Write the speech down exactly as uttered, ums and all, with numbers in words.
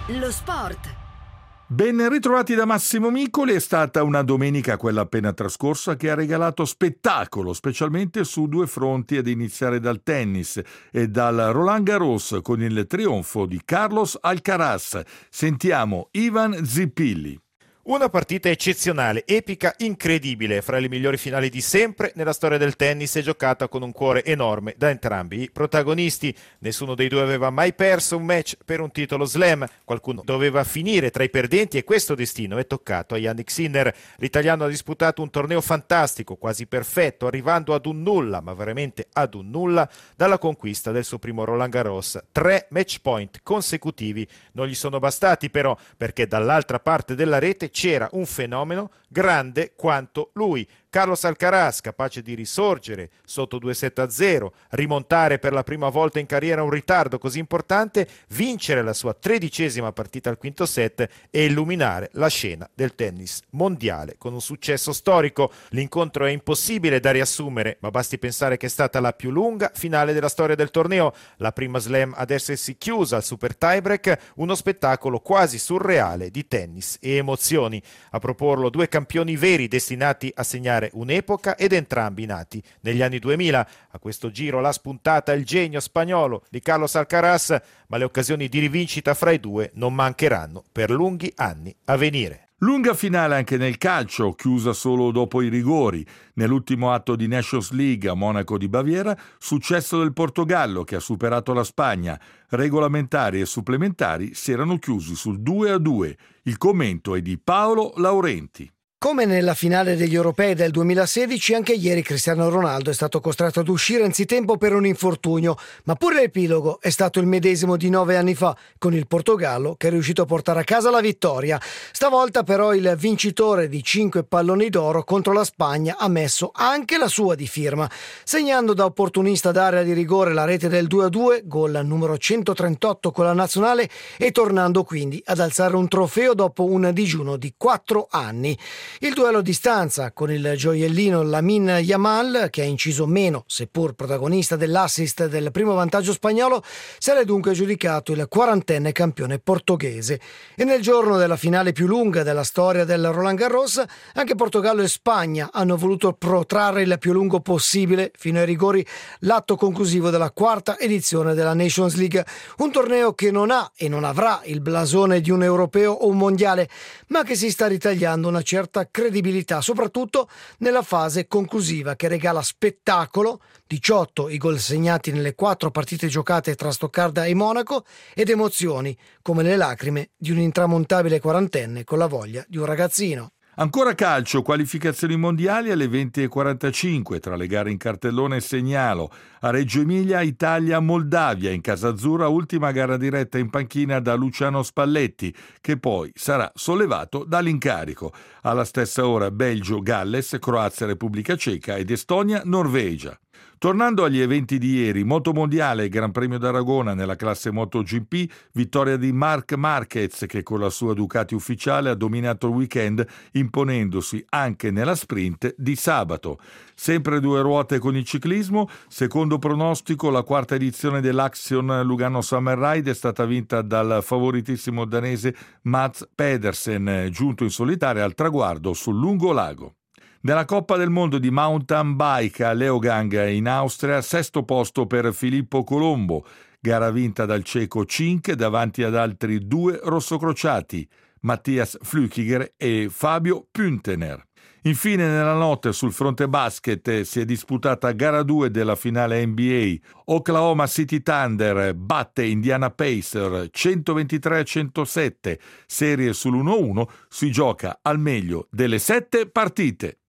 Lo sport. Ben ritrovati da Massimo Micoli. È stata una domenica, quella appena trascorsa, che ha regalato spettacolo, specialmente su due fronti, ad iniziare dal tennis e dal Roland Garros con il trionfo di Carlos Alcaraz. Sentiamo Ivan Zippilli. Una partita eccezionale, epica, incredibile, fra le migliori finali di sempre nella storia del tennis e giocata con un cuore enorme da entrambi i protagonisti. Nessuno dei due aveva mai perso un match per un titolo slam, qualcuno doveva finire tra i perdenti e questo destino è toccato a Jannik Sinner. L'italiano ha disputato un torneo fantastico, quasi perfetto, arrivando ad un nulla, ma veramente ad un nulla, dalla conquista del suo primo Roland Garros. Tre match point consecutivi non gli sono bastati però, perché dall'altra parte della rete c'era un fenomeno grande quanto lui. Carlos Alcaraz, capace di risorgere sotto due sette a zero, rimontare per la prima volta in carriera un ritardo così importante, vincere la sua tredicesima partita al quinto set e illuminare la scena del tennis mondiale con un successo storico. L'incontro è impossibile da riassumere, ma basti pensare che è stata la più lunga finale della storia del torneo, la prima slam ad essersi chiusa al super tiebreak, uno spettacolo quasi surreale di tennis e emozioni. A proporlo due campioni veri destinati a segnare un'epoca ed entrambi nati negli anni duemila. A questo giro l'ha spuntata il genio spagnolo di Carlos Alcaraz, ma le occasioni di rivincita fra i due non mancheranno per lunghi anni a venire. Lunga finale anche nel calcio, chiusa solo dopo i rigori. Nell'ultimo atto di Nations League a Monaco di Baviera, successo del Portogallo che ha superato la Spagna. Regolamentari e supplementari si erano chiusi sul due a due. Il commento è di Paolo Laurenti. Come nella finale degli europei del duemilasedici, anche ieri Cristiano Ronaldo è stato costretto ad uscire anzitempo per un infortunio, ma pure l'epilogo è stato il medesimo di nove anni fa, con il Portogallo che è riuscito a portare a casa la vittoria. Stavolta però il vincitore di cinque palloni d'oro contro la Spagna ha messo anche la sua di firma, segnando da opportunista d'area di rigore la rete del due a due, gol numero centotrentotto con la nazionale, e tornando quindi ad alzare un trofeo dopo un digiuno di quattro anni. Il duello a distanza con il gioiellino Lamine Yamal, che ha inciso meno, seppur protagonista dell'assist del primo vantaggio spagnolo, se l'è dunque giudicato il quarantenne campione portoghese. E nel giorno della finale più lunga della storia del Roland Garros, anche Portogallo e Spagna hanno voluto protrarre il più lungo possibile, fino ai rigori, l'atto conclusivo della quarta edizione della Nations League, un torneo che non ha e non avrà il blasone di un europeo o un mondiale, ma che si sta ritagliando una certa credibilità, soprattutto nella fase conclusiva, che regala spettacolo, diciotto i gol segnati nelle quattro partite giocate tra Stoccarda e Monaco, ed emozioni come le lacrime di un intramontabile quarantenne con la voglia di un ragazzino. Ancora calcio, qualificazioni mondiali alle venti e quarantacinque tra le gare in cartellone e segnalo. A Reggio Emilia, Italia-Moldavia, in casa azzurra, ultima gara diretta in panchina da Luciano Spalletti, che poi sarà sollevato dall'incarico. Alla stessa ora Belgio-Galles, Croazia-Repubblica Ceca ed Estonia-Norvegia. Tornando agli eventi di ieri, Motomondiale e Gran Premio d'Aragona nella classe MotoGP, vittoria di Marc Marquez che con la sua Ducati ufficiale ha dominato il weekend imponendosi anche nella sprint di sabato. Sempre due ruote con il ciclismo, secondo pronostico la quarta edizione dell'Action Lugano Summer Ride è stata vinta dal favoritissimo danese Mats Pedersen, giunto in solitaria al traguardo sul lungo lago. Nella Coppa del Mondo di Mountain Bike a Leogang in Austria, sesto posto per Filippo Colombo, gara vinta dal ceco Cink davanti ad altri due rossocrociati, Mattias Flückiger e Fabio Püntener. Infine nella notte sul fronte basket si è disputata gara due della finale N B A. Oklahoma City Thunder batte Indiana Pacers centoventitré a centosette, serie sull'uno a uno, si gioca al meglio delle sette partite.